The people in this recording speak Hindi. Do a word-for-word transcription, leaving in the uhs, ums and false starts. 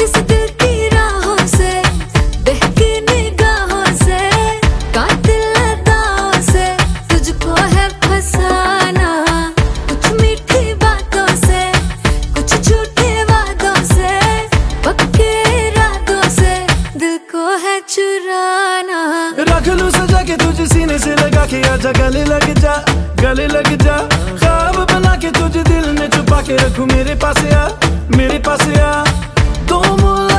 इस दिल की राहों से, बहकी निगाहों से, कातिल अदाओं से तुझको है फसाना। कुछ मीठी बातों से, कुछ झूठे वादों से, पक्के इरादों से दिल को है चुराना। रख लूं सजा के तुझे सीने से लगा के, आजा गले लग जा, गले लग जा। ख्वाब बना के तुझे दिल में छुपा के रखूं, मेरे पास आ, मेरे पास आ। तुम